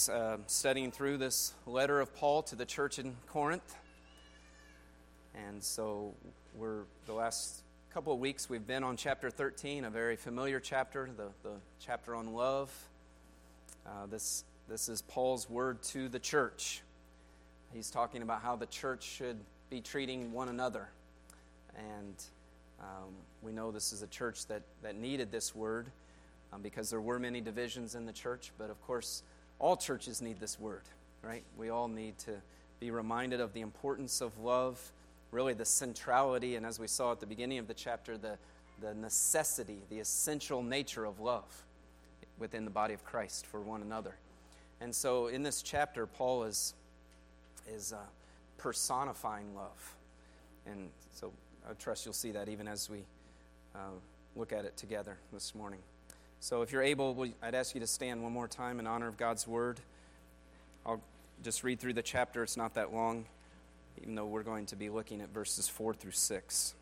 weeks studying through this letter of Paul to the church in Corinth. And so the last couple of weeks we've been on chapter 13, a very familiar chapter, the chapter on love. This is Paul's word to the church. He's talking about how the church should be treating one another. And we know this is a church that needed this word because there were many divisions in the church. But of course, all churches need this word, right? We all need to be reminded of the importance of love, really the centrality, and as we saw at the beginning of the chapter, the necessity, the essential nature of love within the body of Christ for one another. And so in this chapter, Paul is personifying love. And so I trust you'll see that even as we look at it together this morning. So if you're able, I'd ask you to stand one more time in honor of God's word. I'll just read through the chapter. It's not that long, even though we're going to be looking at verses 4 through 6.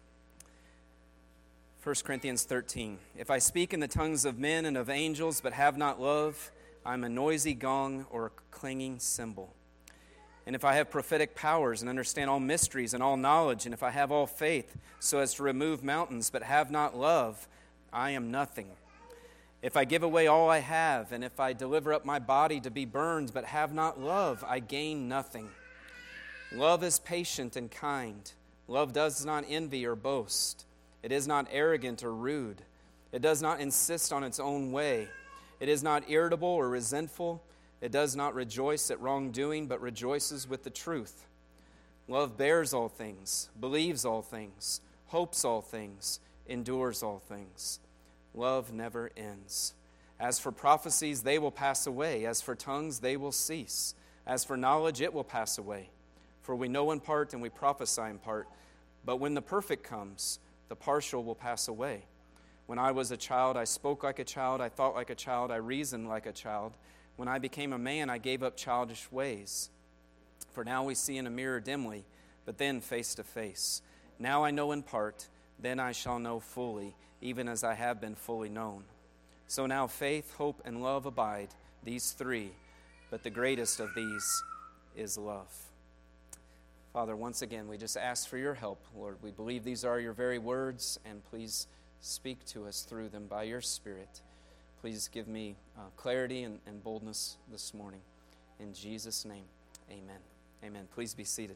1 Corinthians 13. If I speak in the tongues of men and of angels, but have not love, I'm a noisy gong or a clanging cymbal. And if I have prophetic powers and understand all mysteries and all knowledge, and if I have all faith so as to remove mountains, but have not love, I am nothing. If I give away all I have, and if I deliver up my body to be burned, but have not love, I gain nothing. Love is patient and kind. Love does not envy or boast. It is not arrogant or rude. It does not insist on its own way. It is not irritable or resentful. It does not rejoice at wrongdoing, but rejoices with the truth. Love bears all things, believes all things, hopes all things, endures all things. Love never ends. As for prophecies, they will pass away. As for tongues, they will cease. As for knowledge, it will pass away. For we know in part and we prophesy in part. But when the perfect comes, the partial will pass away. When I was a child, I spoke like a child, I thought like a child, I reasoned like a child. When I became a man, I gave up childish ways. For now we see in a mirror dimly, but then face to face. Now I know in part, then I shall know fully, even as I have been fully known. So now faith, hope, and love abide, these three, but the greatest of these is love. Father, once again, we just ask for your help, Lord. We believe these are your very words, and please speak to us through them by your Spirit. Please give me clarity and boldness this morning. In Jesus' name, amen. Amen. Please be seated.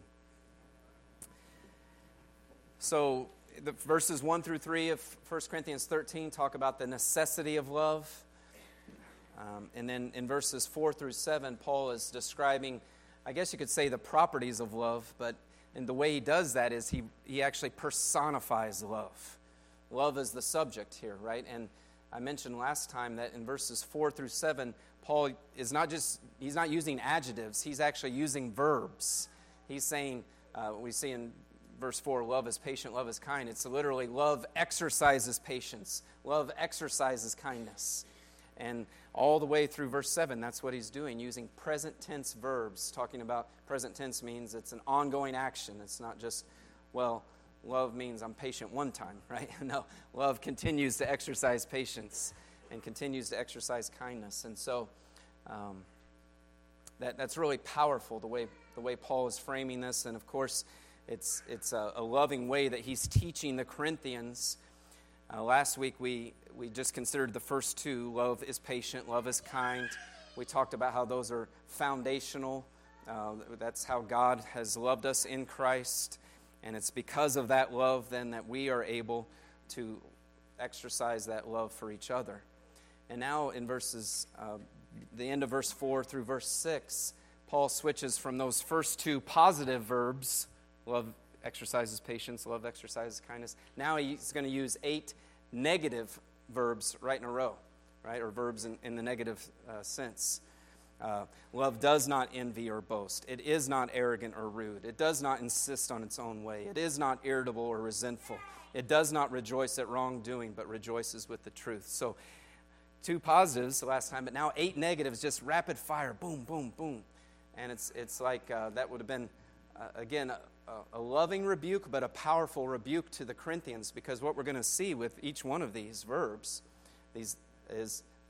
So, the verses 1 through 3 of 1 Corinthians 13 talk about the necessity of love. And then in verses 4 through 7, Paul is describing, I guess you could say, the properties of love, but and the way he does that is he actually personifies love. Love is the subject here, right? And I mentioned last time that in verses 4 through 7, Paul is he's not using adjectives, he's actually using verbs. He's saying, we see in verse 4, love is patient, love is kind. It's literally love exercises patience, love exercises kindness. And all the way through verse 7, that's what he's doing, using present tense verbs. Talking about present tense means it's an ongoing action. It's not just, well, love means I'm patient one time, right? No, love continues to exercise patience and continues to exercise kindness. And so that's really powerful, the way Paul is framing this. And of course, it's a loving way that he's teaching the Corinthians. Last week we just considered the first two. Love is patient, love is kind. We talked about how those are foundational. That's how God has loved us in Christ. And it's because of that love then that we are able to exercise that love for each other. And now in the end of verse 4 through verse 6, Paul switches from those first two positive verbs, love exercises patience, love exercises kindness. Now he's going to use 8 negative verbs right in a row, right? Or verbs in the negative sense. Love does not envy or boast. It is not arrogant or rude. It does not insist on its own way. It is not irritable or resentful. It does not rejoice at wrongdoing, but rejoices with the truth. So 2 positives the last time, but now 8 negatives, just rapid fire, boom, boom, boom. And it's like that would have been, again, a loving rebuke, but a powerful rebuke to the Corinthians, because what we're going to see with each one of these verbs is that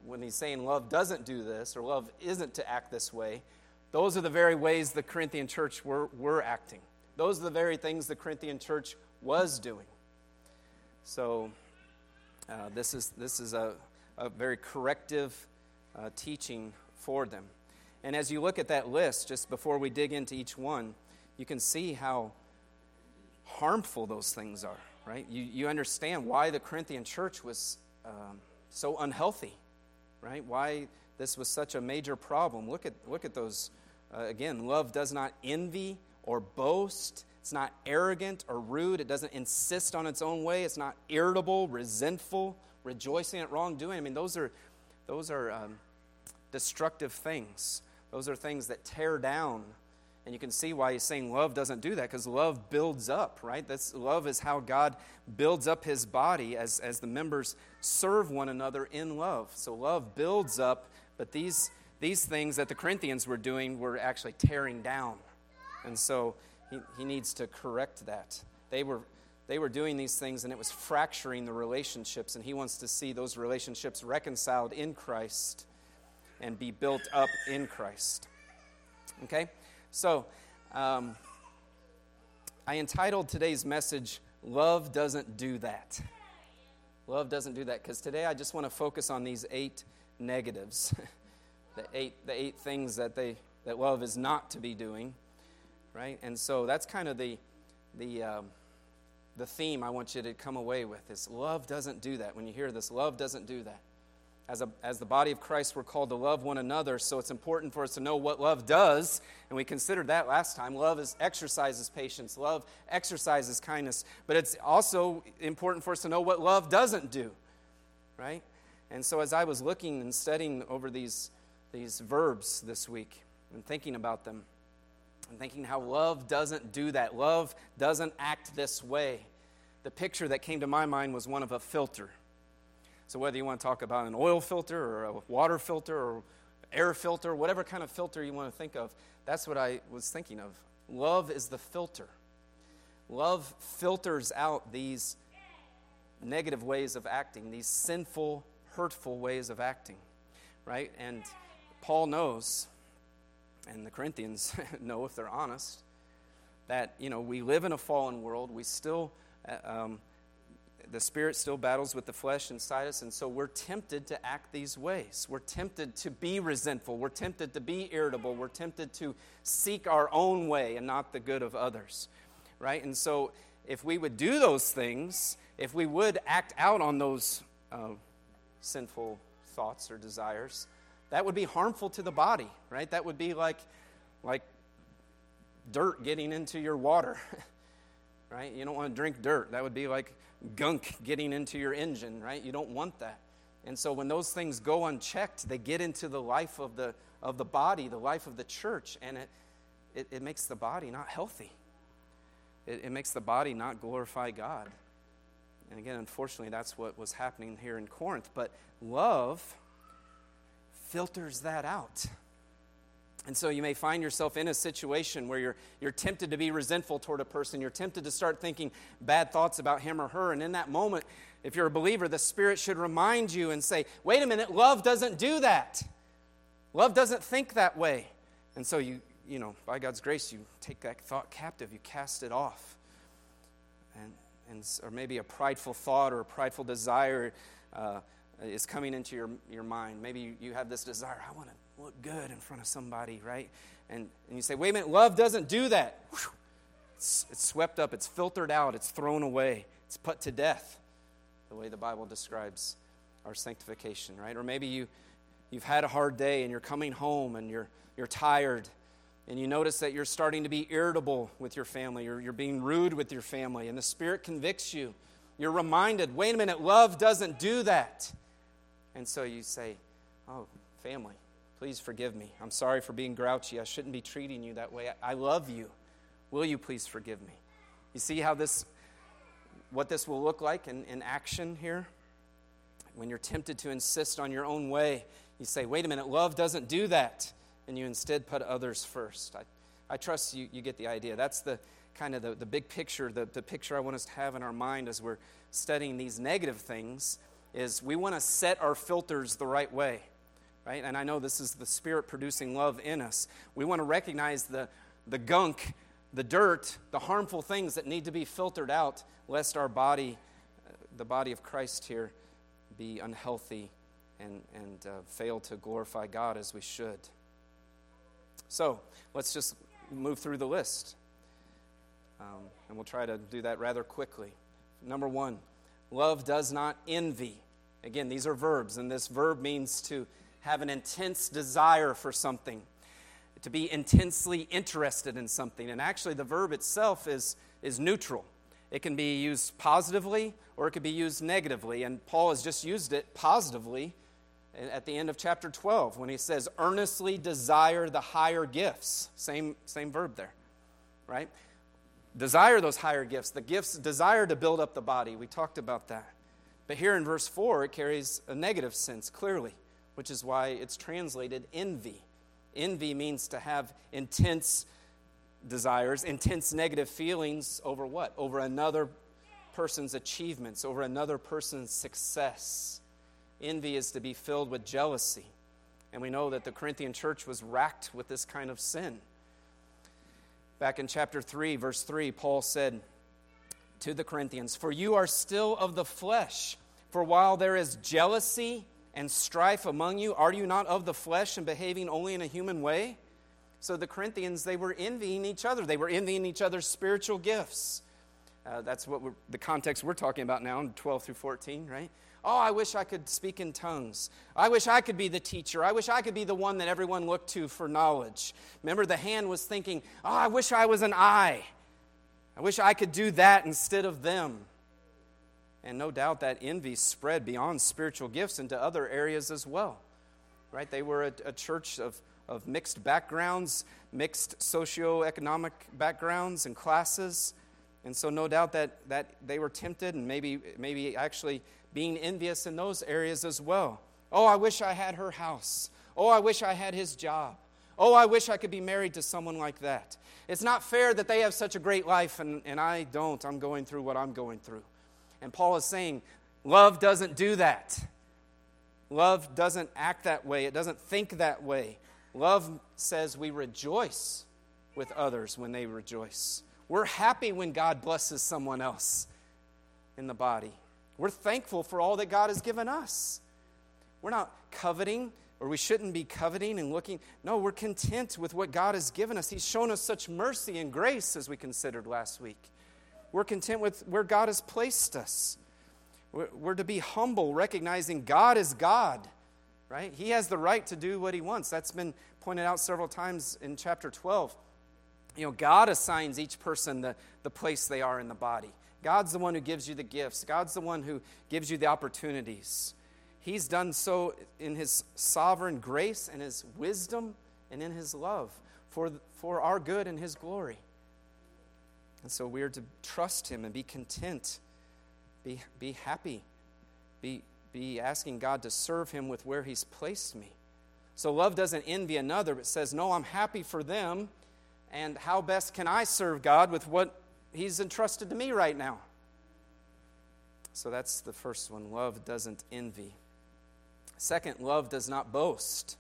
when he's saying love doesn't do this, or love isn't to act this way, those are the very ways the Corinthian church were acting. Those are the very things the Corinthian church was doing. So this is a very corrective teaching for them. And as you look at that list, just before we dig into each one, you can see how harmful those things are, right? You understand why the Corinthian church was so unhealthy, right? Why this was such a major problem. Look at those. Again, love does not envy or boast. It's not arrogant or rude. It doesn't insist on its own way. It's not irritable, resentful, rejoicing at wrongdoing. I mean, those are destructive things. Those are things that tear down. And you can see why he's saying love doesn't do that, because love builds up, right? Love is how God builds up his body as the members serve one another in love. So love builds up, but these things that the Corinthians were doing were actually tearing down. And so he needs to correct that. They were doing these things, and it was fracturing the relationships, and he wants to see those relationships reconciled in Christ and be built up in Christ. Okay? So, I entitled today's message, Love Doesn't Do That. Love doesn't do that, because today I just want to focus on these 8 negatives, the eight things that love is not to be doing, right? And so that's kind of the theme I want you to come away with, is love doesn't do that. When you hear this, love doesn't do that. As the body of Christ, we're called to love one another, so it's important for us to know what love does, and we considered that last time. Love exercises patience. Love exercises kindness. But it's also important for us to know what love doesn't do, right? And so as I was looking and studying over these verbs this week and thinking about them, and thinking how love doesn't do that. Love doesn't act this way. The picture that came to my mind was one of a filter. So whether you want to talk about an oil filter or a water filter or air filter, whatever kind of filter you want to think of, that's what I was thinking of. Love is the filter. Love filters out these negative ways of acting, these sinful, hurtful ways of acting, right? And Paul knows, and the Corinthians know if they're honest, that, we live in a fallen world. We still... the Spirit still battles with the flesh inside us, and so we're tempted to act these ways. We're tempted to be resentful. We're tempted to be irritable. We're tempted to seek our own way and not the good of others, right? And so if we would do those things, if we would act out on those sinful thoughts or desires, that would be harmful to the body, right? That would be like dirt getting into your water, right? You don't want to drink dirt. That would be like gunk getting into your engine, right? You don't want that. And so when those things go unchecked, they get into the life of the body, the life of the church, and it makes the body not healthy. It makes the body not glorify God. And again, unfortunately, that's what was happening here in Corinth. But love filters that out. And so you may find yourself in a situation where you're tempted to be resentful toward a person. You're tempted to start thinking bad thoughts about him or her. And in that moment, if you're a believer, the Spirit should remind you and say, wait a minute, love doesn't do that. Love doesn't think that way. And so you by God's grace, you take that thought captive. You cast it off. Or maybe a prideful thought or a prideful desire is coming into your mind. Maybe you have this desire, I want to look good in front of somebody, right? And you say, wait a minute, love doesn't do that. It's swept up, it's filtered out, it's thrown away, it's put to death, the way the Bible describes our sanctification, right? Or maybe you've had a hard day and you're coming home and you're tired, and you notice that you're starting to be irritable with your family, you're being rude with your family, and the Spirit convicts you. You're reminded, wait a minute, love doesn't do that. And so you say, oh, family, please forgive me. I'm sorry for being grouchy. I shouldn't be treating you that way. I love you. Will you please forgive me? You see what this will look like in action here? When you're tempted to insist on your own way, you say, wait a minute, love doesn't do that. And you instead put others first. I trust you get the idea. That's the kind of the big picture, the picture I want us to have in our mind as we're studying these negative things, is we want to set our filters the right way, right? And I know this is the Spirit producing love in us. We want to recognize the gunk, the dirt, the harmful things that need to be filtered out, lest our body, the body of Christ here, be unhealthy and fail to glorify God as we should. So let's just move through the list. And we'll try to do that rather quickly. Number 1, love does not envy. Again, these are verbs, and this verb means to have an intense desire for something, to be intensely interested in something. And actually, the verb itself is neutral. It can be used positively or it could be used negatively. And Paul has just used it positively at the end of chapter 12 when he says, earnestly desire the higher gifts. Same verb there, right? Desire those higher gifts. The gifts desire to build up the body. We talked about that. But here in verse 4, it carries a negative sense, clearly, which is why it's translated envy. Envy means to have intense desires, intense negative feelings over what? Over another person's achievements, over another person's success. Envy is to be filled with jealousy. And we know that the Corinthian church was racked with this kind of sin. Back in chapter 3, verse 3, Paul said to the Corinthians, "For you are still of the flesh, for while there is jealousy and strife among you, are you not of the flesh and behaving only in a human way?" So the Corinthians, they were envying each other. They were envying each other's spiritual gifts. That's what the context we're talking about now in 12 through 14, right? Oh, I wish I could speak in tongues. I wish I could be the teacher. I wish I could be the one that everyone looked to for knowledge. Remember, the hand was thinking, oh, I wish I was an eye. I wish I could do that instead of them. And no doubt that envy spread beyond spiritual gifts into other areas as well, right? They were a church of mixed backgrounds, mixed socioeconomic backgrounds and classes. And so no doubt that they were tempted and maybe actually being envious in those areas as well. Oh, I wish I had her house. Oh, I wish I had his job. Oh, I wish I could be married to someone like that. It's not fair that they have such a great life and I don't. I'm going through what I'm going through. And Paul is saying, love doesn't do that. Love doesn't act that way. It doesn't think that way. Love says we rejoice with others when they rejoice. We're happy when God blesses someone else in the body. We're thankful for all that God has given us. We're not coveting, or we shouldn't be coveting and looking. No, we're content with what God has given us. He's shown us such mercy and grace, as we considered last week. We're content with where God has placed us. We're to be humble, recognizing God is God, right? He has the right to do what He wants. That's been pointed out several times in chapter 12. God assigns each person the place they are in the body. God's the one who gives you the gifts. God's the one who gives you the opportunities. He's done so in His sovereign grace and His wisdom and in His love for our good and His glory. And so we are to trust Him and be content, be happy, be asking God to serve Him with where He's placed me. So love doesn't envy another, but says, no, I'm happy for them, and how best can I serve God with what He's entrusted to me right now? So that's the first one. Love doesn't envy. Second, love does not boast.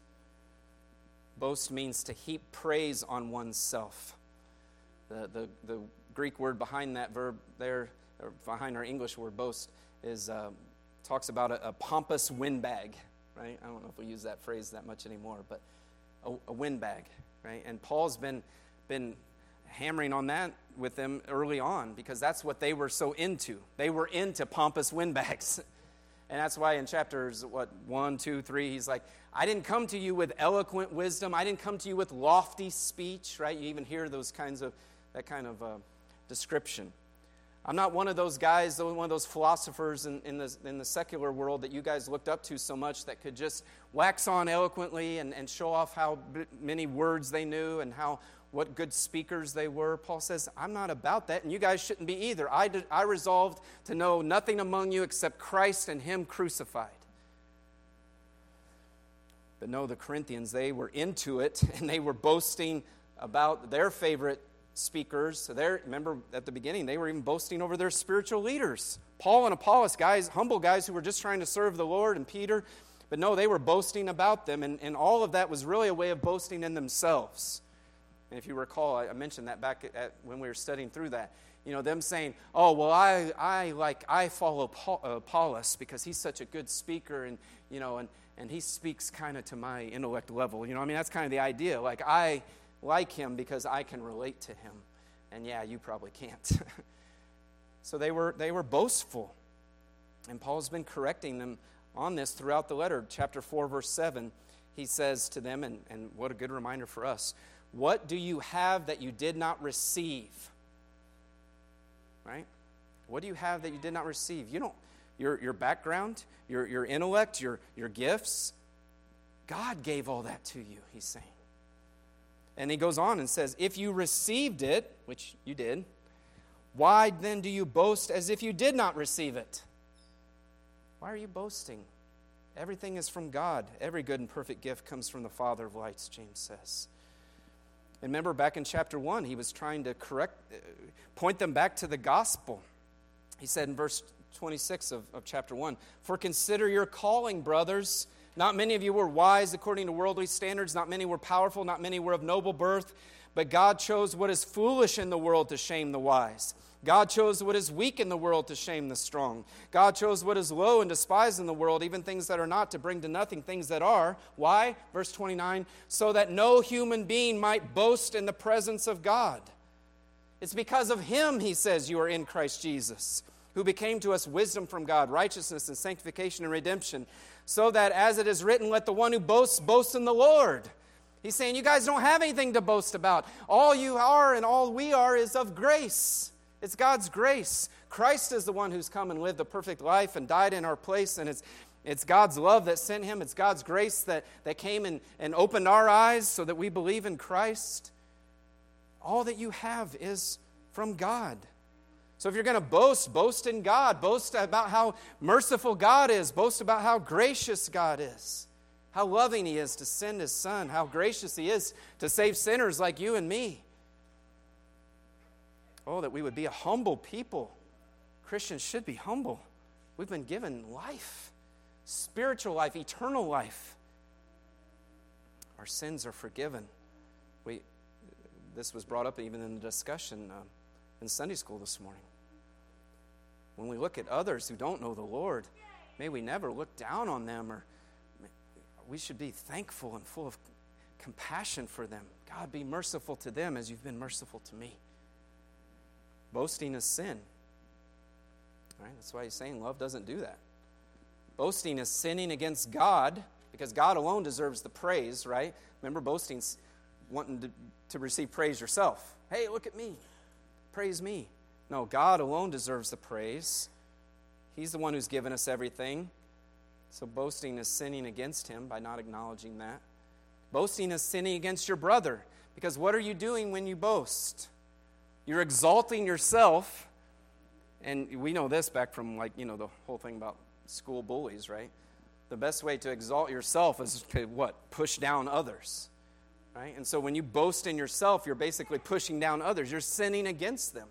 Boast means to heap praise on oneself. The Greek word behind that verb there, or behind our English word boast, is talks about a pompous windbag, right? I don't know if we use that phrase that much anymore, but a windbag, right? And Paul's been hammering on that with them early on because that's what they were so into. They were into pompous windbags. And that's why in chapters 1, 2, 3, he's like, I didn't come to you with eloquent wisdom. I didn't come to you with lofty speech, right? You even hear that kind of description. I'm not one of those guys, one of those philosophers in the secular world that you guys looked up to so much that could just wax on eloquently and show off how many words they knew and what good speakers they were. Paul says, I'm not about that, and you guys shouldn't be either. I resolved to know nothing among you except Christ and Him crucified. But no, the Corinthians, they were into it, and they were boasting about their favorite speakers. So remember at the beginning, they were even boasting over their spiritual leaders. Paul and Apollos, guys, humble guys who were just trying to serve the Lord, and Peter. But no, they were boasting about them, and all of that was really a way of boasting in themselves. And if you recall, I mentioned that back when we were studying through that. You know, them saying, oh, well, I follow Apollos because he's such a good speaker, and, you know, and he speaks kind of to my intellect level. You know, I mean, that's kind of the idea. Like, I like him because I can relate to him. And yeah, you probably can't. So they were boastful. And Paul's been correcting them on this throughout the letter. Chapter 4, verse 7, he says to them, and what a good reminder for us, what do you have that you did not receive? Right? What do you have that you did not receive? You don't. Your background, your intellect, your gifts, God gave all that to you, he's saying. And he goes on and says, if you received it, which you did, why then do you boast as if you did not receive it? Why are you boasting? Everything is from God. Every good and perfect gift comes from the Father of lights, James says. And remember back in chapter 1, he was trying to point them back to the gospel. He said in verse 26 of chapter 1, for consider your calling, brothers. Not many of you were wise according to worldly standards. Not many were powerful. Not many were of noble birth. But God chose what is foolish in the world to shame the wise. God chose what is weak in the world to shame the strong. God chose what is low and despised in the world, even things that are not, to bring to nothing things that are. Why? Verse 29, so that no human being might boast in the presence of God. It's because of him, he says, you are in Christ Jesus, who became to us wisdom from God, righteousness and sanctification and redemption, so that, as it is written, let the one who boasts, boast in the Lord. He's saying, you guys don't have anything to boast about. All you are and all we are is of grace. It's God's grace. Christ is the one who's come and lived a perfect life and died in our place, and it's God's love that sent him. It's God's grace that came and opened our eyes so that we believe in Christ. All that you have is from God. So if you're going to boast in God. Boast about how merciful God is. Boast about how gracious God is. How loving he is to send his Son. How gracious he is to save sinners like you and me. Oh, that we would be a humble people. Christians should be humble. We've been given life. Spiritual life, eternal life. Our sins are forgiven. This was brought up even in the discussion in Sunday school this morning. When we look at others who don't know the Lord, may we never look down on them, or we should be thankful and full of compassion for them. God, be merciful to them as you've been merciful to me. Boasting is sin. Right? That's why he's saying love doesn't do that. Boasting is sinning against God, because God alone deserves the praise, right? Remember, boasting's wanting to receive praise yourself. Hey, look at me. Praise me. No, God alone deserves the praise. He's the one who's given us everything. So boasting is sinning against him by not acknowledging that. Boasting is sinning against your brother, because what are you doing when you boast? You're exalting yourself. And we know this back from, the whole thing about school bullies, right? The best way to exalt yourself is to what? Push down others. Right? And so when you boast in yourself, you're basically pushing down others. You're sinning against them.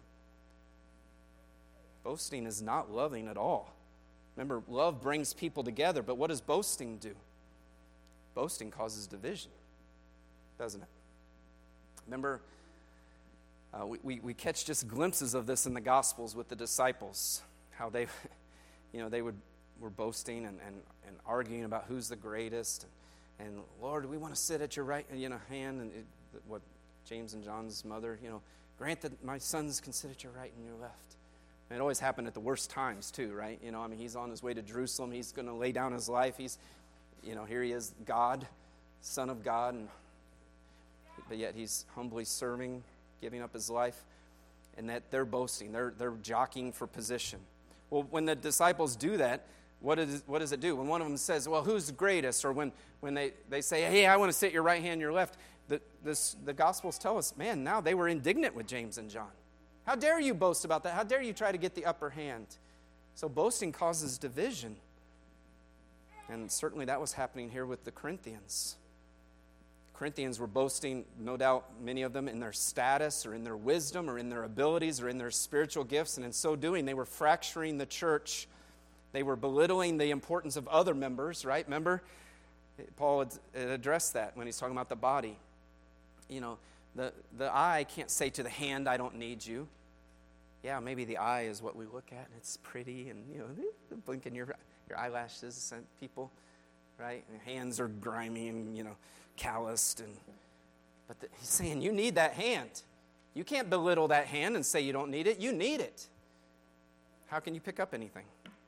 Boasting is not loving at all. Remember, love brings people together, but what does boasting do? Boasting causes division, doesn't it? Remember, we catch just glimpses of this in the Gospels with the disciples, how they, were boasting and arguing about who's the greatest. And Lord, we want to sit at your right hand, and what James and John's mother, grant that my sons can sit at your right and your left. And it always happened at the worst times too, right? He's on his way to Jerusalem. He's going to lay down his life. He's, here he is, God, Son of God, but yet he's humbly serving, giving up his life, and that they're boasting. They're jockeying for position. Well, when the disciples do that, what does it do? When one of them says, well, who's the greatest? Or when they say, hey, I want to sit your right hand, your left, the Gospels tell us, man, now they were indignant with James and John. How dare you boast about that? How dare you try to get the upper hand? So boasting causes division. And certainly that was happening here with the Corinthians. Corinthians were boasting, no doubt, many of them, in their status or in their wisdom or in their abilities or in their spiritual gifts. And in so doing, they were fracturing the church. They were belittling the importance of other members, right? Remember, Paul had addressed that when he's talking about the body. You know, the eye can't say to the hand, I don't need you. Yeah, maybe the eye is what we look at, and it's pretty, and, you know, blinking your eyelashes and people, right? And your hands are grimy and, you know, calloused. But he's saying, you need that hand. You can't belittle that hand and say you don't need it. You need it. How can you pick up anything?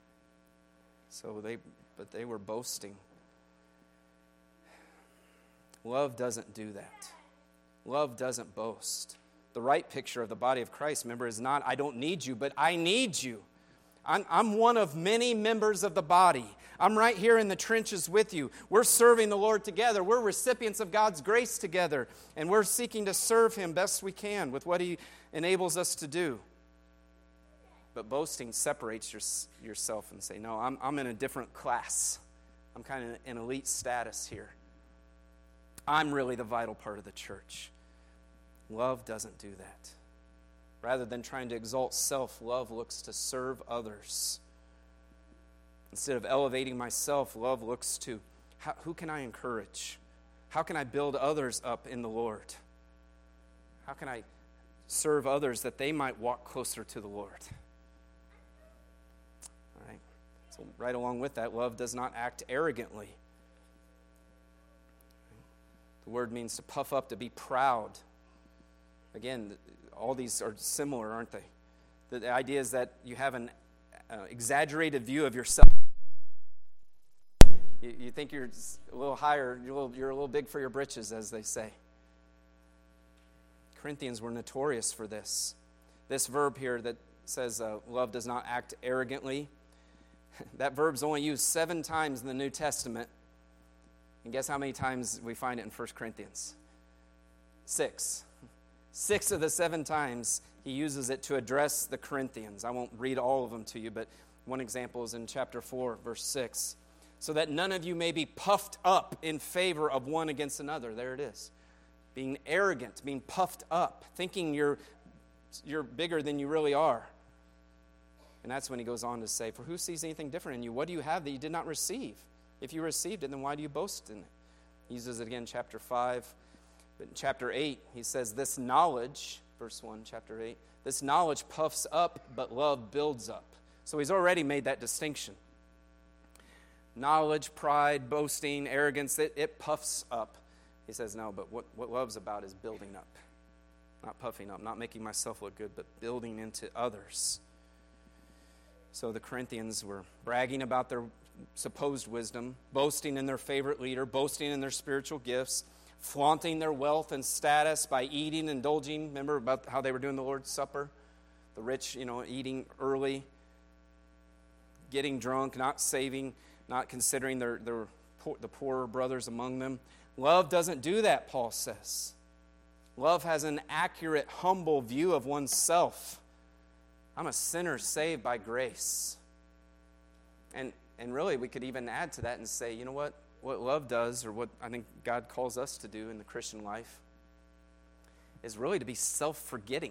But they were boasting. Love doesn't do that. Love doesn't boast. The right picture of the body of Christ, remember, is not, I don't need you, but I need you. I'm one of many members of the body. I'm right here in the trenches with you. We're serving the Lord together. We're recipients of God's grace together, and we're seeking to serve Him best we can with what He enables us to do. But boasting separates yourself and say, no, I'm in a different class. I'm kind of in elite status here. I'm really the vital part of the church. Love doesn't do that. Rather than trying to exalt self, love looks to serve others. Instead of elevating myself, love looks to who can I encourage? How can I build others up in the Lord? How can I serve others that they might walk closer to the Lord? All right. So right along with that, love does not act arrogantly. The word means to puff up, to be proud. Again, all these are similar, aren't they? The idea is that you have an exaggerated view of yourself. You think you're a little higher, you're a little big for your britches, as they say. Corinthians were notorious for this. This verb here that says love does not act arrogantly, that verb's only used 7 times in the New Testament. And guess how many times we find it in 1 Corinthians? 6. 6 of the 7 times he uses it to address the Corinthians. I won't read all of them to you, but one example is in chapter 4, verse 6. So that none of you may be puffed up in favor of one against another. There it is. Being arrogant, being puffed up, thinking you're bigger than you really are. And that's when he goes on to say, for who sees anything different in you? What do you have that you did not receive? If you received it, then why do you boast in it? He uses it again in chapter 5. But in chapter 8, he says, this knowledge, verse 1, chapter 8, this knowledge puffs up, but love builds up. So he's already made that distinction. Knowledge, pride, boasting, arrogance, it puffs up. He says, no, but what love's about is building up. Not puffing up, not making myself look good, but building into others. So the Corinthians were bragging about their supposed wisdom, boasting in their favorite leader, boasting in their spiritual gifts, flaunting their wealth and status by eating, indulging. Remember about how they were doing the Lord's Supper? The rich, eating early, getting drunk, not saving, not considering the poorer brothers among them. Love doesn't do that, Paul says. Love has an accurate, humble view of oneself. I'm a sinner saved by grace. And really, we could even add to that and say, you know what? What love does, or what I think God calls us to do in the Christian life, is really to be self-forgetting.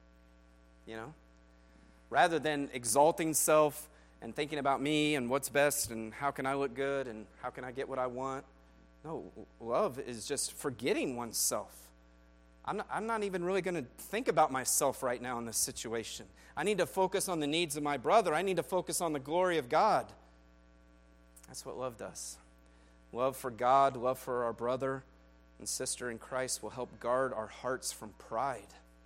Rather than exalting self and thinking about me and what's best and how can I look good and how can I get what I want. No, love is just forgetting oneself. I'm not even really going to think about myself right now in this situation. I need to focus on the needs of my brother. I need to focus on the glory of God. That's what love does. Love for God, love for our brother and sister in Christ will help guard our hearts from pride.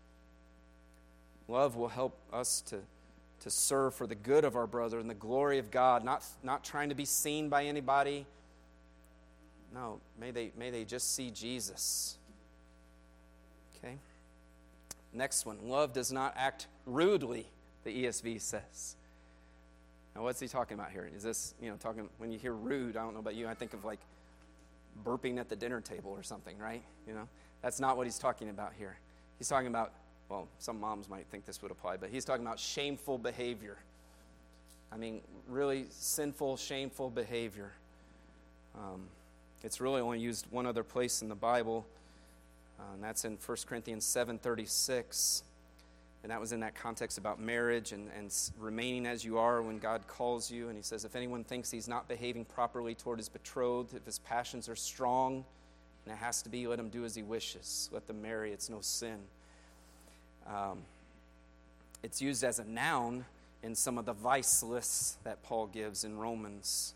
Love will help us to serve for the good of our brother and the glory of God, not trying to be seen by anybody. No, may they just see Jesus. Okay? Next one, love does not act rudely, the ESV says. Now, what's he talking about here? Is this, talking, when you hear rude, I don't know about you, I think of like burping at the dinner table or something, right? That's not what he's talking about here. He's talking about, well, some moms might think this would apply, but he's talking about shameful behavior. I mean, really sinful, shameful behavior. It's really only used one other place in the Bible, and that's in 1 Corinthians 7:36. And that was in that context about marriage and remaining as you are when God calls you. And he says, if anyone thinks he's not behaving properly toward his betrothed, if his passions are strong, and it has to be, let him do as he wishes. Let them marry, it's no sin. It's used as a noun in some of the vice lists that Paul gives in Romans.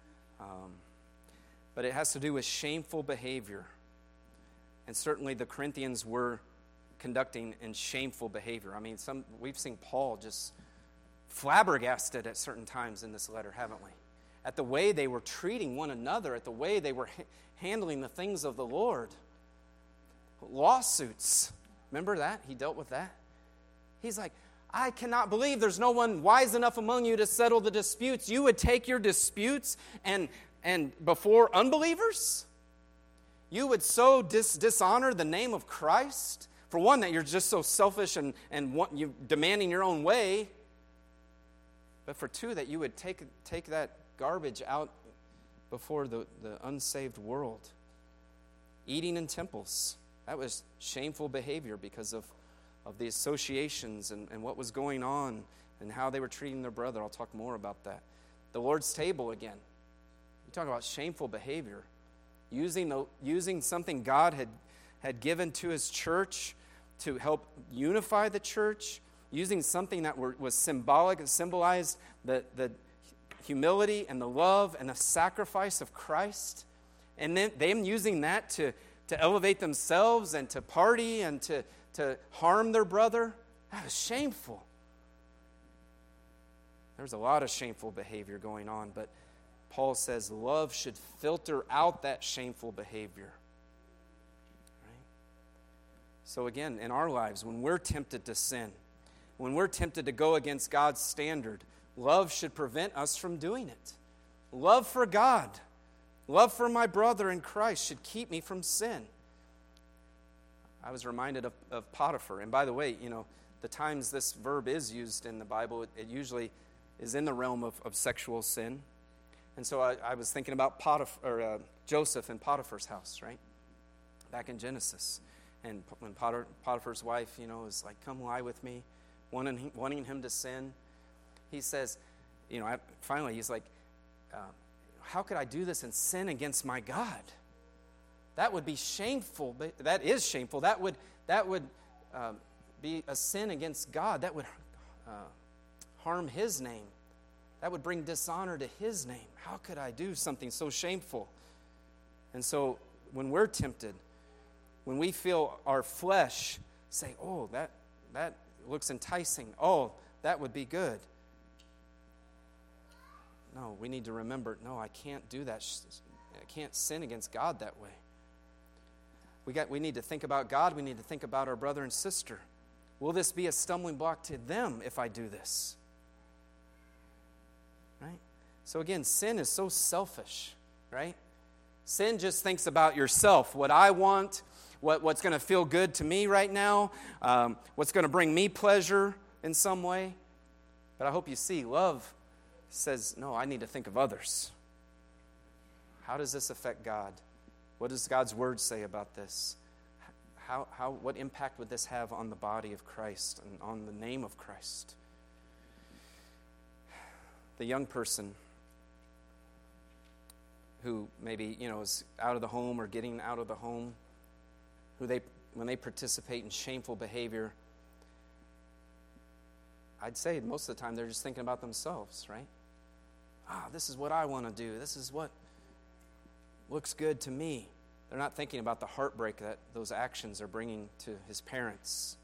But it has to do with shameful behavior. And certainly the Corinthians were conducting in shameful behavior. I mean, we've seen Paul just flabbergasted at certain times in this letter, haven't we? At the way they were treating one another, at the way they were handling the things of the Lord. Lawsuits. Remember that? He dealt with that. He's like, I cannot believe there's no one wise enough among you to settle the disputes. You would take your disputes and before unbelievers? You would so dishonor the name of Christ? For one, that you're just so selfish and you demanding your own way. But for two, that you would take that garbage out before the unsaved world. Eating in temples. That was shameful behavior because of the associations and what was going on and how they were treating their brother. I'll talk more about that. The Lord's table again. You talk about shameful behavior. Using something God had given to his church to help unify the church, using something that was symbolic and symbolized the humility and the love and the sacrifice of Christ, and then them using that to elevate themselves and to party and to harm their brother. That was shameful. There's a lot of shameful behavior going on, but Paul says love should filter out that shameful behavior. So again, in our lives, when we're tempted to sin, when we're tempted to go against God's standard, love should prevent us from doing it. Love for God, love for my brother in Christ should keep me from sin. I was reminded of Potiphar. And by the way, the times this verb is used in the Bible, it usually is in the realm of sexual sin. And so I was thinking about Joseph in Potiphar's house, right? Back in Genesis. And when Potiphar's wife, is like, come lie with me, wanting him to sin, he says, finally he's like, how could I do this and sin against my God? That would be shameful. That is shameful. That would be a sin against God. That would harm his name. That would bring dishonor to his name. How could I do something so shameful? And so when we're tempted, when we feel our flesh say, oh, that looks enticing. Oh, that would be good. No, we need to remember, no, I can't do that. I can't sin against God that way. We need to think about God. We need to think about our brother and sister. Will this be a stumbling block to them if I do this? Right? So again, sin is so selfish, right? Sin just thinks about yourself, what I want, what's going to feel good to me right now, what's going to bring me pleasure in some way. But I hope you see, love says, no, I need to think of others. How does this affect God? What does God's word say about this? What impact would this have on the body of Christ and on the name of Christ? The young person who maybe, is out of the home or getting out of the home, when they participate in shameful behavior, I'd say most of the time they're just thinking about themselves, right? This is what I want to do. This is what looks good to me. They're not thinking about the heartbreak that those actions are bringing to his parents.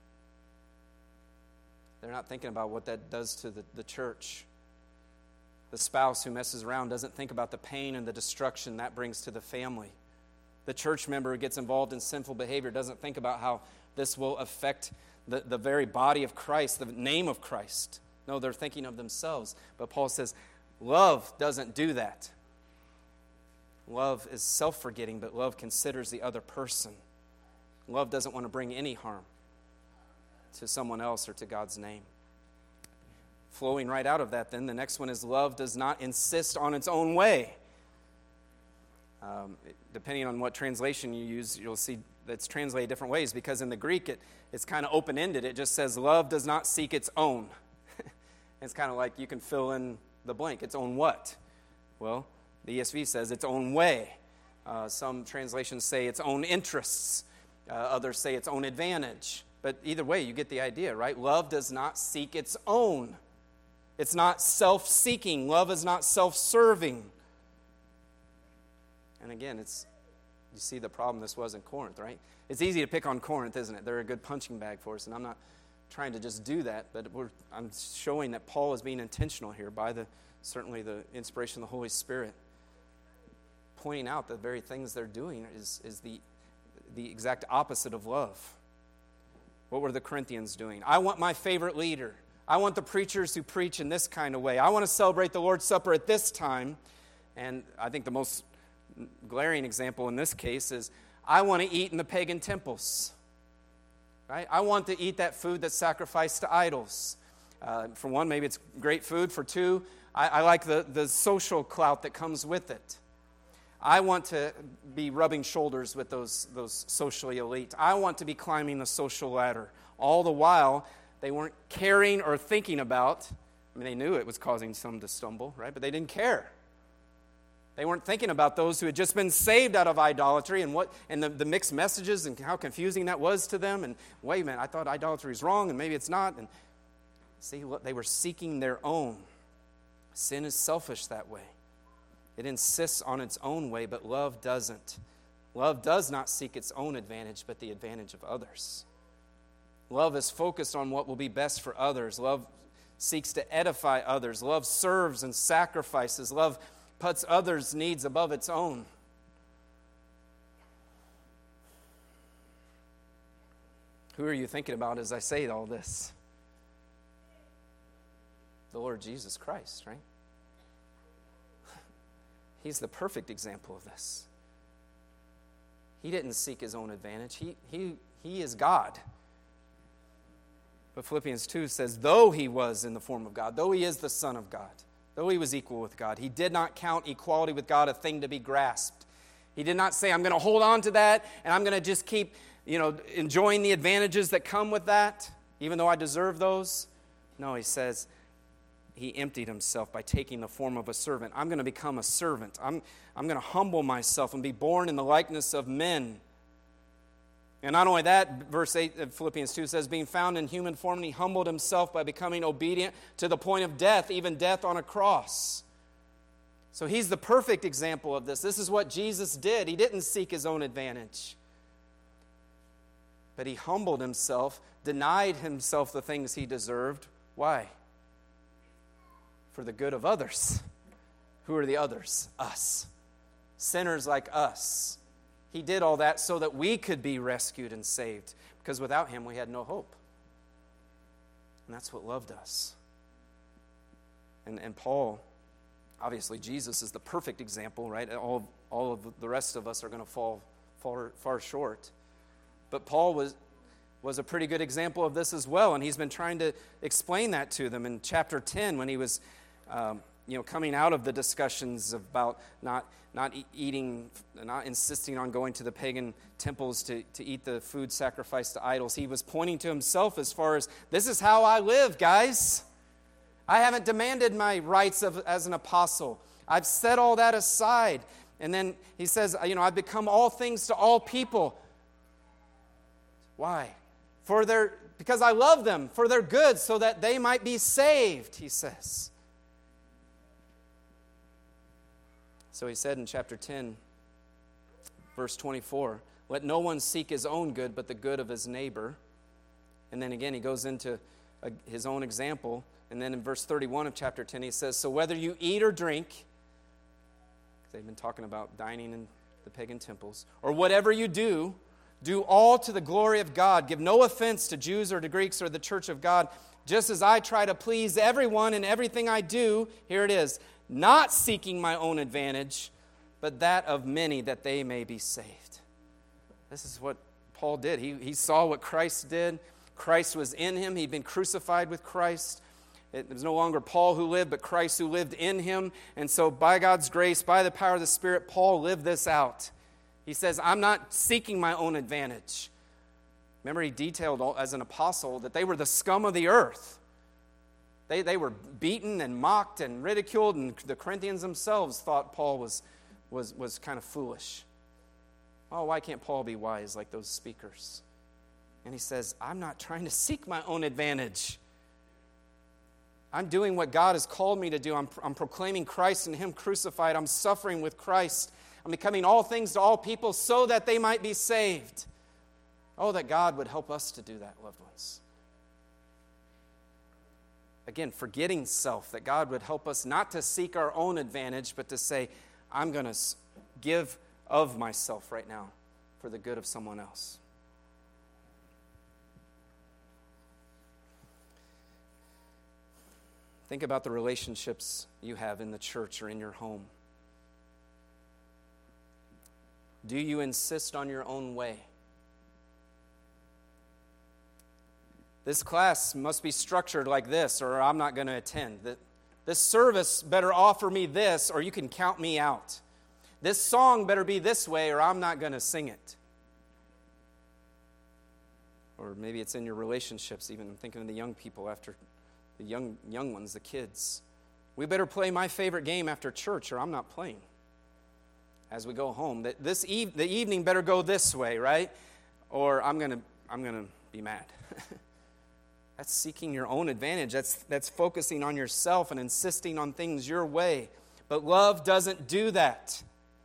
They're not thinking about what that does to the church. The spouse who messes around doesn't think about the pain and the destruction that brings to the family. The church member who gets involved in sinful behavior doesn't think about how this will affect the very body of Christ, the name of Christ. No, they're thinking of themselves. But Paul says, love doesn't do that. Love is self-forgetting, but love considers the other person. Love doesn't want to bring any harm to someone else or to God's name. Flowing right out of that, then, the next one is love does not insist on its own way. Depending on what translation you use, you'll see that's translated different ways, because in the Greek it's kind of open-ended. It just says, love does not seek its own. It's kind of like you can fill in the blank. Its own what? Well, the ESV says its own way. Some translations say its own interests. Others say its own advantage. But either way, you get the idea, right? Love does not seek its own. It's not self-seeking. Love is not self-serving. And again, you see the problem this was in Corinth, right? It's easy to pick on Corinth, isn't it? They're a good punching bag for us, and I'm not trying to just do that, but I'm showing that Paul is being intentional here by certainly the inspiration of the Holy Spirit, pointing out the very things they're doing is the exact opposite of love. What were the Corinthians doing? I want my favorite leader. I want the preachers who preach in this kind of way. I want to celebrate the Lord's Supper at this time. And I think the most glaring example in this case is I want to eat in the pagan temples. Right? I want to eat that food that's sacrificed to idols. For one, maybe it's great food. For two, I like the social clout that comes with it. I want to be rubbing shoulders with those socially elite. I want to be climbing the social ladder. All the while, they weren't caring or thinking about, they knew it was causing some to stumble, right? But they didn't care. They weren't thinking about those who had just been saved out of idolatry and the mixed messages and how confusing that was to them. And wait a minute, I thought idolatry is wrong and maybe it's not. And see, they were seeking their own. Sin is selfish that way. It insists on its own way, but love doesn't. Love does not seek its own advantage, but the advantage of others. Love is focused on what will be best for others. Love seeks to edify others. Love serves and sacrifices. Love puts others' needs above its own. Who are you thinking about as I say all this? The Lord Jesus Christ, right? He's the perfect example of this. He didn't seek his own advantage. He is God. But Philippians 2 says, though he was in the form of God, though he is the Son of God, though he was equal with God, he did not count equality with God a thing to be grasped. He did not say, I'm going to hold on to that, and I'm going to just keep, enjoying the advantages that come with that, even though I deserve those. No, he says, he emptied himself by taking the form of a servant. I'm going to become a servant. I'm going to humble myself and be born in the likeness of men. And not only that, verse 8 of Philippians 2 says, being found in human form, he humbled himself by becoming obedient to the point of death, even death on a cross. So he's the perfect example of this. This is what Jesus did. He didn't seek his own advantage. But he humbled himself, denied himself the things he deserved. Why? For the good of others. Who are the others? Us. Sinners like us. He did all that so that we could be rescued and saved. Because without him, we had no hope. And that's what love does. And Paul, obviously Jesus is the perfect example, right? All of the rest of us are going to fall far short. But Paul was a pretty good example of this as well. And he's been trying to explain that to them in chapter 10 when he was coming out of the discussions about not eating, not insisting on going to the pagan temples to eat the food sacrificed to idols. He was pointing to himself as far as, this is how I live, guys. I haven't demanded my rights as an apostle. I've set all that aside. And then he says, I've become all things to all people. Why? Because I love them, for their good, so that they might be saved, he says. So he said in chapter 10, verse 24, let no one seek his own good, but the good of his neighbor. And then again, he goes into his own example. And then in verse 31 of chapter 10, he says, so whether you eat or drink, they've been talking about dining in the pagan temples, or whatever you do all to the glory of God. Give no offense to Jews or to Greeks or the church of God, just as I try to please everyone in everything I do. Here it is. Not seeking my own advantage, but that of many, that they may be saved. This is what Paul did. He saw what Christ did. Christ was in him. He'd been crucified with Christ. It was no longer Paul who lived, but Christ who lived in him. And so by God's grace, by the power of the Spirit, Paul lived this out. He says, I'm not seeking my own advantage. Remember, he detailed as an apostle that they were the scum of the earth. They were beaten and mocked and ridiculed, and the Corinthians themselves thought Paul was kind of foolish. Oh, why can't Paul be wise like those speakers? And he says, I'm not trying to seek my own advantage. I'm doing what God has called me to do. I'm proclaiming Christ and Him crucified. I'm suffering with Christ. I'm becoming all things to all people so that they might be saved. Oh, that God would help us to do that, loved ones. Again, forgetting self, that God would help us not to seek our own advantage, but to say, I'm going to give of myself right now for the good of someone else. Think about the relationships you have in the church or in your home. Do you insist on your own way? This class must be structured like this, or I'm not going to attend. This service better offer me this, or you can count me out. This song better be this way, or I'm not going to sing it. Or maybe it's in your relationships, even I'm thinking of the young people after the young ones, the kids. We better play my favorite game after church, or I'm not playing. As we go home, the evening better go this way, right? Or I'm gonna be mad. That's seeking your own advantage. That's focusing on yourself and insisting on things your way. But love doesn't do that.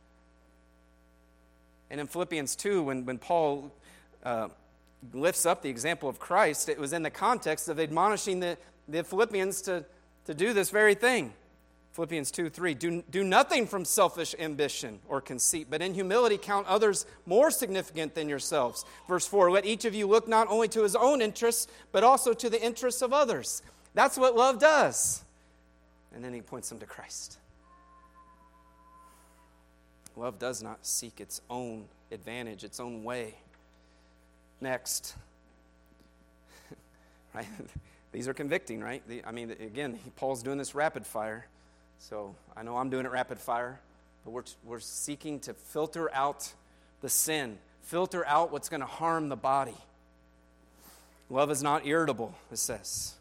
And in Philippians 2, when Paul lifts up the example of Christ, it was in the context of admonishing the Philippians to do this very thing. Philippians 2:3, do nothing from selfish ambition or conceit, but in humility count others more significant than yourselves. Verse 4, let each of you look not only to his own interests, but also to the interests of others. That's what love does. And then he points them to Christ. Love does not seek its own advantage, its own way. Next. Right? These are convicting, right? Again, Paul's doing this rapid fire. So I know I'm doing it rapid fire, but we're seeking to filter out the sin, filter out what's going to harm the body. Love is not irritable, it says.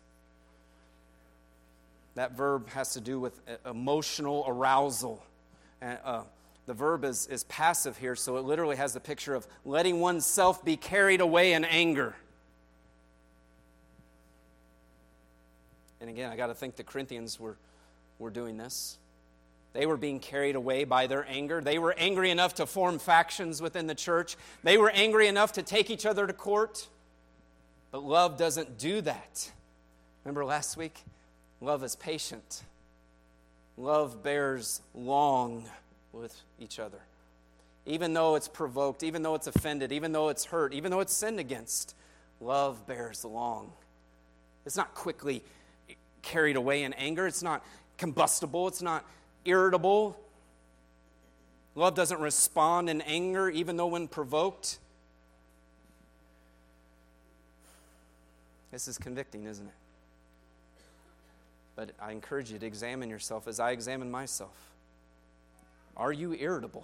That verb has to do with emotional arousal. The verb is passive here, so it literally has the picture of letting oneself be carried away in anger. And again, I got to think the Corinthians were doing this. They were being carried away by their anger. They were angry enough to form factions within the church. They were angry enough to take each other to court. But love doesn't do that. Remember last week? Love is patient. Love bears long with each other. Even though it's provoked, even though it's offended, even though it's hurt, even though it's sinned against, love bears long. It's not quickly carried away in anger. It's not combustible. It's not irritable. Love doesn't respond in anger, even though when provoked. This is convicting, isn't it? But I encourage you to examine yourself as I examine myself. Are you irritable?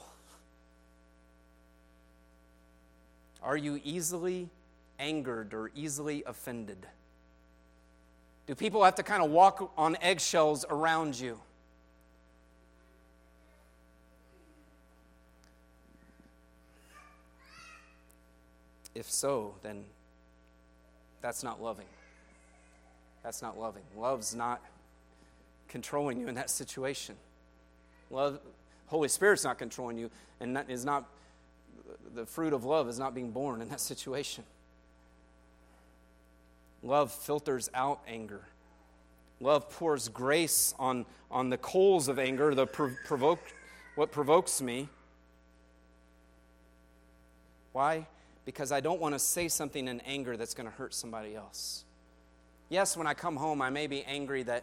Are you easily angered or easily offended? Do people have to kind of walk on eggshells around you? If so, then that's not loving. That's not loving. Love's not controlling you in that situation. Love, Holy Spirit's not controlling you, and that is not the fruit of love is not being born in that situation. Love filters out anger. Love pours grace on the coals of anger, what provokes me. Why? Because I don't want to say something in anger that's going to hurt somebody else. Yes, when I come home, I may be angry that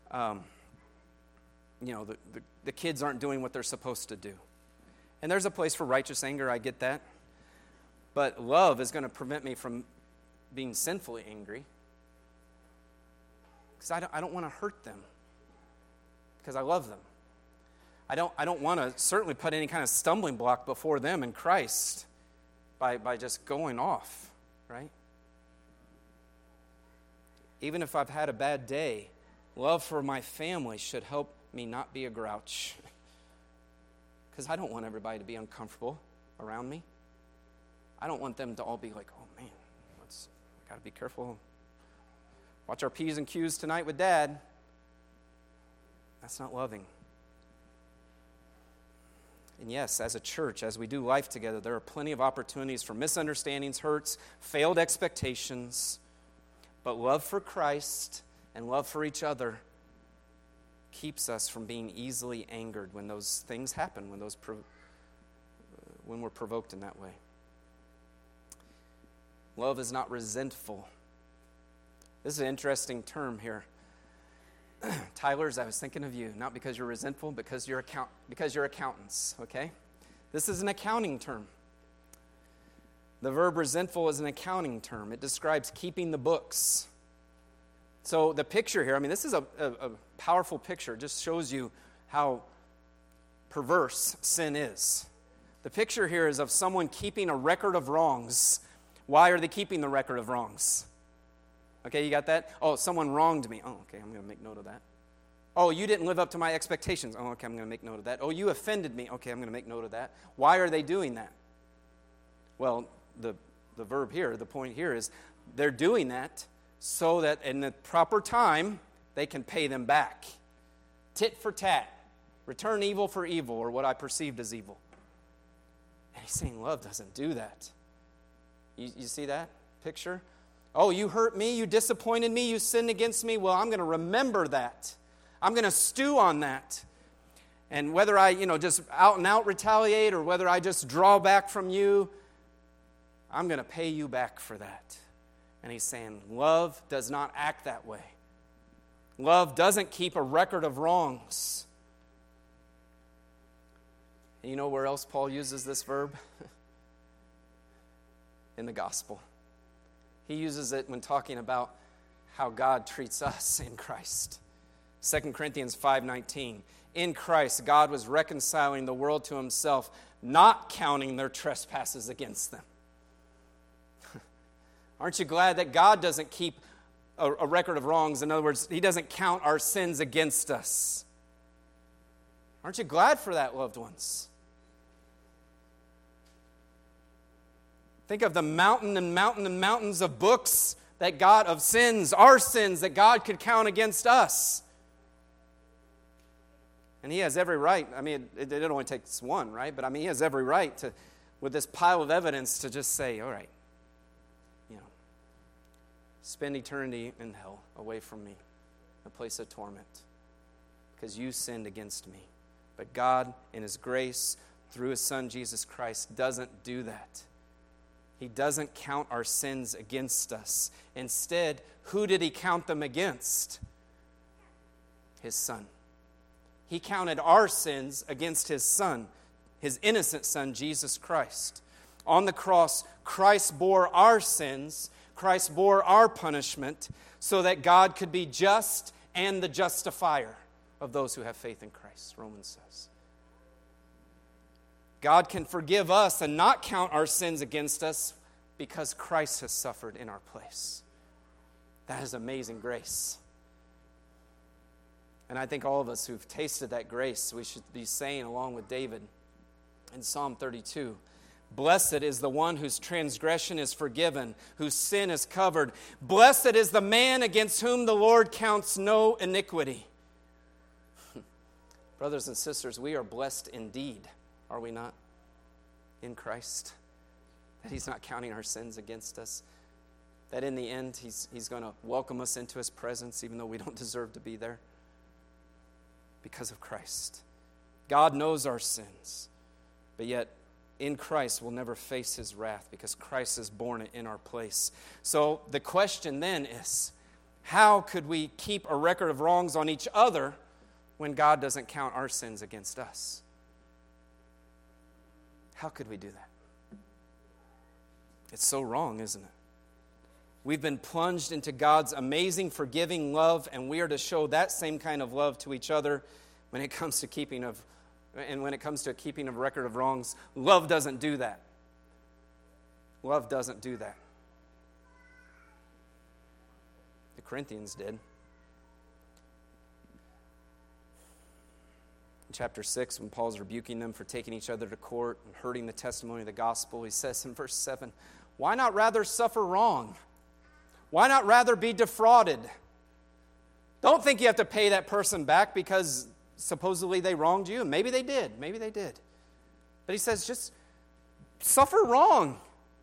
the kids aren't doing what they're supposed to do. And there's a place for righteous anger, I get that. But love is going to prevent me from being sinfully angry. because I don't want to hurt them, because I love them. I don't want to certainly put any kind of stumbling block before them in Christ by just going off, right? Even if I've had a bad day, love for my family should help me not be a grouch, because I don't want everybody to be uncomfortable around me. I don't want them to all be like, oh man, got to be careful. Watch our P's and Q's tonight with Dad. That's not loving. And yes, as a church, as we do life together, there are plenty of opportunities for misunderstandings, hurts, failed expectations. But love for Christ and love for each other keeps us from being easily angered when those things happen, when we're provoked in that way. Love is not resentful. This is an interesting term here. Tylers, I was thinking of you, not because you're resentful, because you're accountants, okay? This is an accounting term. The verb resentful is an accounting term. It describes keeping the books. So the picture here, this is a powerful picture. It just shows you how perverse sin is. The picture here is of someone keeping a record of wrongs. Why are they keeping the record of wrongs? Okay, you got that? Oh, someone wronged me. Oh, okay, I'm going to make note of that. Oh, you didn't live up to my expectations. Oh, okay, I'm going to make note of that. Oh, you offended me. Okay, I'm going to make note of that. Why are they doing that? Well, the verb here, the point here is they're doing that so that in the proper time, they can pay them back. Tit for tat. Return evil for evil, or what I perceived as evil. And he's saying love doesn't do that. You see that picture? Oh, you hurt me, you disappointed me, you sinned against me. Well, I'm going to remember that. I'm going to stew on that. And whether I, just out and out retaliate or whether I just draw back from you, I'm going to pay you back for that. And he's saying love does not act that way. Love doesn't keep a record of wrongs. And you know where else Paul uses this verb? In the gospel. He uses it when talking about how God treats us in Christ. 2 Corinthians 5:19. In Christ, God was reconciling the world to himself, not counting their trespasses against them. Aren't you glad that God doesn't keep a record of wrongs? In other words, he doesn't count our sins against us. Aren't you glad for that, loved ones? Think of the mountain and mountains of books that God, of sins, our sins, that God could count against us. And he has every right. It only takes one, right? But he has every right to, with this pile of evidence, to just say, all right, spend eternity in hell away from me, a place of torment, because you sinned against me. But God, in his grace, through his Son, Jesus Christ, doesn't do that. He doesn't count our sins against us. Instead, who did he count them against? His Son. He counted our sins against his Son, his innocent Son, Jesus Christ. On the cross, Christ bore our sins, Christ bore our punishment, so that God could be just and the justifier of those who have faith in Christ, Romans says. God can forgive us and not count our sins against us because Christ has suffered in our place. That is amazing grace. And I think all of us who've tasted that grace, we should be saying along with David in Psalm 32, blessed is the one whose transgression is forgiven, whose sin is covered. Blessed is the man against whom the Lord counts no iniquity. Brothers and sisters, we are blessed indeed, are we not, in Christ? That he's not counting our sins against us. That in the end, he's going to welcome us into his presence, even though we don't deserve to be there, because of Christ. God knows our sins, but yet in Christ we'll never face his wrath because Christ has borne it in our place. So the question then is, how could we keep a record of wrongs on each other when God doesn't count our sins against us? How could we do that? It's so wrong, isn't it? We've been plunged into God's amazing, forgiving love, and we are to show that same kind of love to each other when it comes to keeping of record of wrongs. Love doesn't do that. Love doesn't do that. The Corinthians did. In chapter 6, when Paul's rebuking them for taking each other to court and hurting the testimony of the gospel, he says in verse 7, "Why not rather suffer wrong? Why not rather be defrauded? Don't think you have to pay that person back because supposedly they wronged you. Maybe they did. Maybe they did. But he says, just suffer wrong.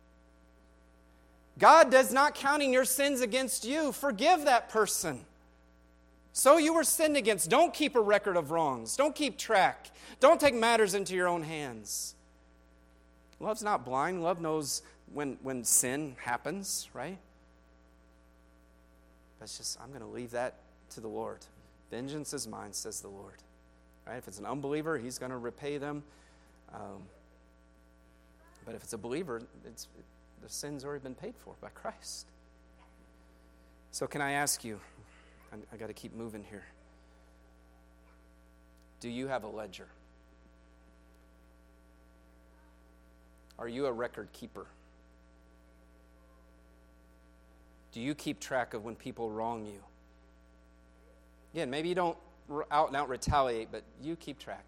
God does not counting your sins against you. Forgive that person. So you were sinned against. Don't keep a record of wrongs. Don't keep track. Don't take matters into your own hands." Love's not blind. Love knows when sin happens, right? That's just, I'm going to leave that to the Lord. Vengeance is mine, says the Lord. Right? If it's an unbeliever, he's going to repay them. But if it's a believer, the sin's already been paid for by Christ. So can I ask you, I got to keep moving here. Do you have a ledger? Are you a record keeper? Do you keep track of when people wrong you? Again, maybe you don't out and out retaliate, but you keep track.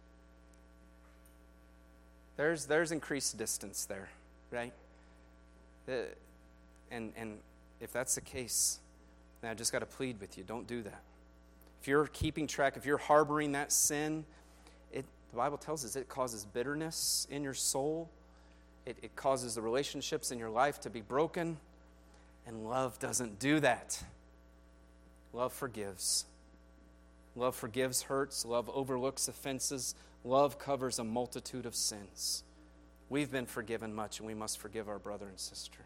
There's increased distance there, right? And if that's the case, then I just got to plead with you, don't do that. If you're keeping track, if you're harboring that sin, the Bible tells us it causes bitterness in your soul. It causes the relationships in your life to be broken. And love doesn't do that. Love forgives. Love forgives hurts. Love overlooks offenses. Love covers a multitude of sins. We've been forgiven much, and we must forgive our brother and sister.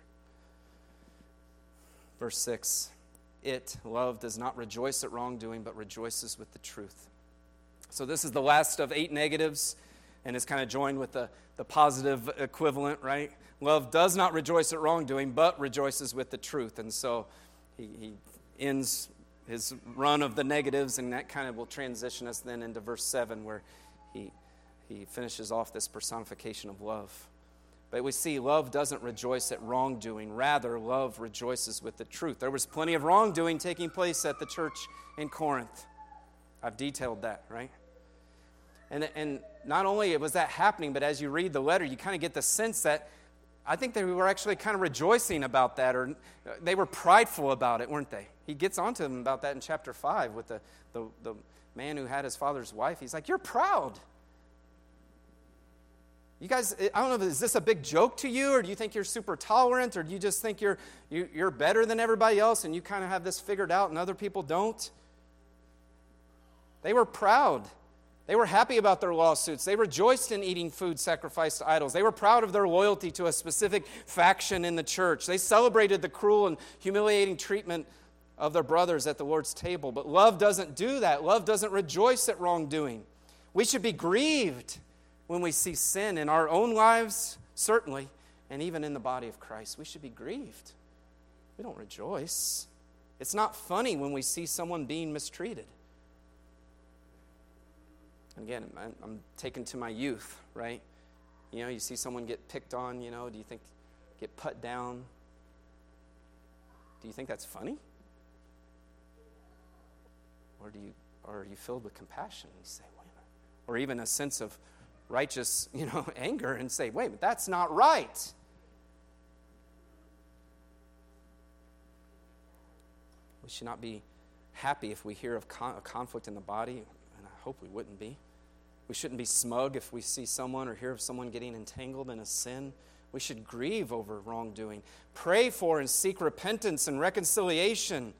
Verse 6, love, does not rejoice at wrongdoing, but rejoices with the truth. So this is the last of 8 negatives, and it's kind of joined with the positive equivalent, right? Love does not rejoice at wrongdoing, but rejoices with the truth. And so he ends his run of the negatives, and that kind of will transition us then into verse 7, where he finishes off this personification of love. But we see love doesn't rejoice at wrongdoing. Rather, love rejoices with the truth. There was plenty of wrongdoing taking place at the church in Corinth. I've detailed that, right? And not only was that happening, but as you read the letter, you kind of get the sense that I think they were actually kind of rejoicing about that, or they were prideful about it, weren't they? He gets onto them about that in chapter 5 with the man who had his father's wife. He's like, you're proud. You guys, I don't know, is this a big joke to you, or do you think you're super tolerant, or do you just think you're better than everybody else and you kind of have this figured out and other people don't? They were proud. They were happy about their lawsuits. They rejoiced in eating food sacrificed to idols. They were proud of their loyalty to a specific faction in the church. They celebrated the cruel and humiliating treatment of their brothers at the Lord's table. But love doesn't do that. Love doesn't rejoice at wrongdoing. We should be grieved when we see sin in our own lives, certainly, and even in the body of Christ. We should be grieved. We don't rejoice. It's not funny when we see someone being mistreated. Again, I'm taken to my youth, right? You know, you see someone get picked on, do you think, get put down? Do you think that's funny? Or are you filled with compassion? And you say, wait a minute. Or even a sense of righteous, anger, and say, wait, but that's not right. We should not be happy if we hear of a conflict in the body, and I hope we wouldn't be. We shouldn't be smug if we see someone or hear of someone getting entangled in a sin. We should grieve over wrongdoing. Pray for and seek repentance and reconciliation.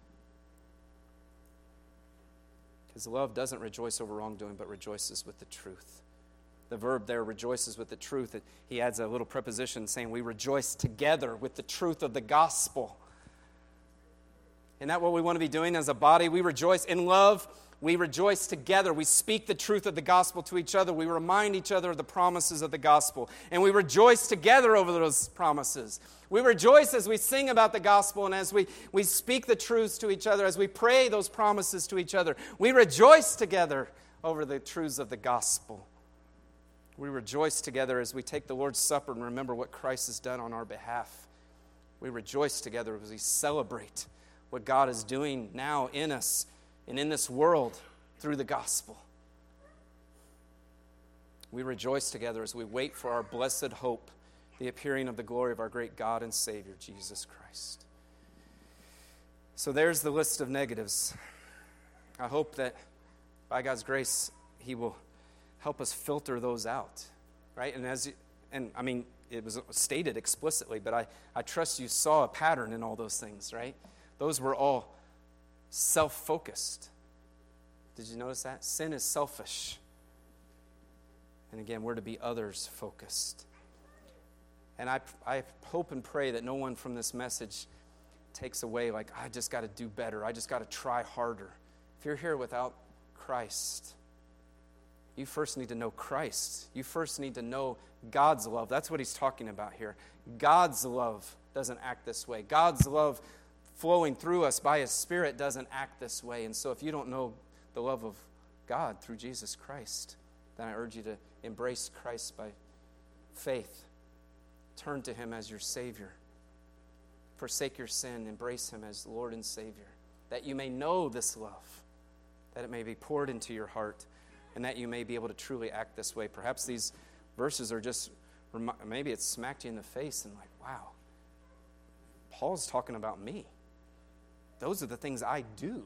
Because love doesn't rejoice over wrongdoing, but rejoices with the truth. The verb there, rejoices with the truth, he adds a little preposition saying we rejoice together with the truth of the gospel. Isn't that what we want to be doing as a body? We rejoice in love. We rejoice together. We speak the truth of the gospel to each other. We remind each other of the promises of the gospel. And we rejoice together over those promises. We rejoice as we sing about the gospel and as we speak the truths to each other, as we pray those promises to each other. We rejoice together over the truths of the gospel. We rejoice together as we take the Lord's Supper and remember what Christ has done on our behalf. We rejoice together as we celebrate what God is doing now in us and in this world through the gospel. We rejoice together as we wait for our blessed hope, the appearing of the glory of our great God and Savior, Jesus Christ. So there's the list of negatives. I hope that by God's grace, He will help us filter those out, right? And it was stated explicitly, but I trust you saw a pattern in all those things, right? Those were all self-focused. Did you notice that? Sin is selfish. And again, we're to be others-focused. And I hope and pray that no one from this message takes away like, I just got to do better. I just got to try harder. If you're here without Christ, you first need to know Christ. You first need to know God's love. That's what he's talking about here. God's love doesn't act this way. God's love flowing through us by His Spirit doesn't act this way. And so if you don't know the love of God through Jesus Christ, then I urge you to embrace Christ by faith. Turn to Him as your Savior. Forsake your sin. Embrace Him as Lord and Savior. That you may know this love. That it may be poured into your heart. And that you may be able to truly act this way. Perhaps these verses are just, maybe it's smacked you in the face and like, wow, Paul's talking about me. Those are the things I do.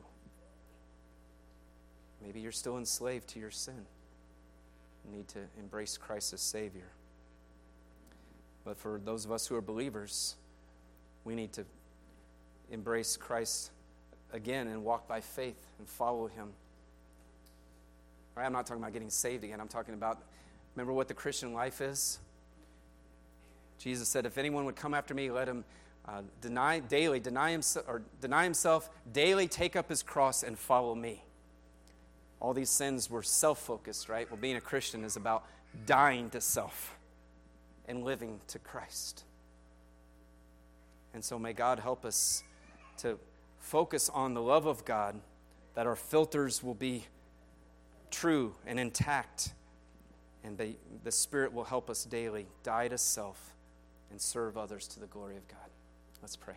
Maybe you're still enslaved to your sin. You need to embrace Christ as Savior. But for those of us who are believers, we need to embrace Christ again and walk by faith and follow Him. Right? I'm not talking about getting saved again. I'm talking about, remember what the Christian life is? Jesus said, if anyone would come after me, let him deny himself, daily take up his cross and follow me. All these sins were self-focused, right? Well, being a Christian is about dying to self and living to Christ. And so may God help us to focus on the love of God, that our filters will be true and intact, and the Spirit will help us daily die to self and serve others to the glory of God. Let's pray.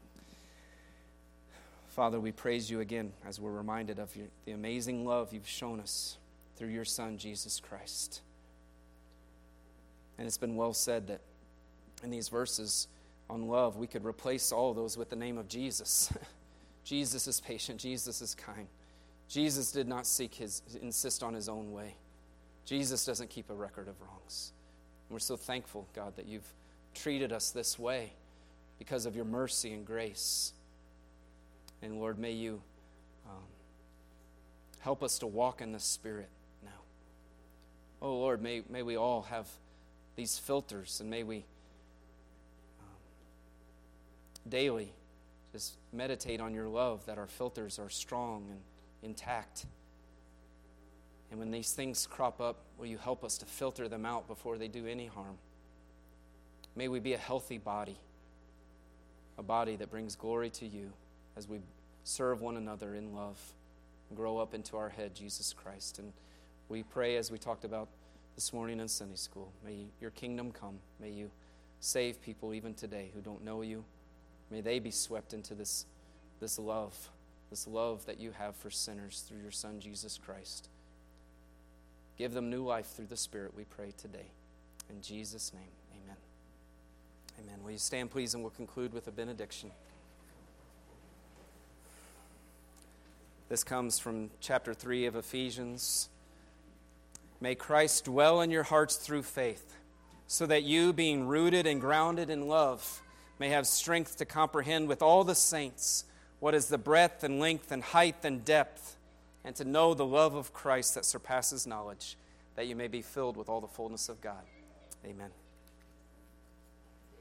Father, we praise you again as we're reminded of the amazing love you've shown us through your Son, Jesus Christ. And it's been well said that in these verses on love, we could replace all those with the name of Jesus. Jesus is patient. Jesus is kind. Jesus did not insist on his own way. Jesus doesn't keep a record of wrongs. And we're so thankful, God, that you've treated us this way because of your mercy and grace. And Lord, may you help us to walk in the Spirit now. Oh Lord, may we all have these filters, and may we daily just meditate on your love, that our filters are strong and intact. And when these things crop up, will you help us to filter them out before they do any harm? May we be a healthy body, a body that brings glory to you as we serve one another in love and grow up into our head, Jesus Christ. And we pray, as we talked about this morning in Sunday school, may your kingdom come. May you save people even today who don't know you. May they be swept into this love that you have for sinners through your Son, Jesus Christ. Give them new life through the Spirit, we pray today. In Jesus' name, amen. Amen. Will you stand, please, and we'll conclude with a benediction. This comes from chapter 3 of Ephesians. May Christ dwell in your hearts through faith, so that you, being rooted and grounded in love, may have strength to comprehend with all the saints what is the breadth and length and height and depth, and to know the love of Christ that surpasses knowledge, that you may be filled with all the fullness of God. Amen.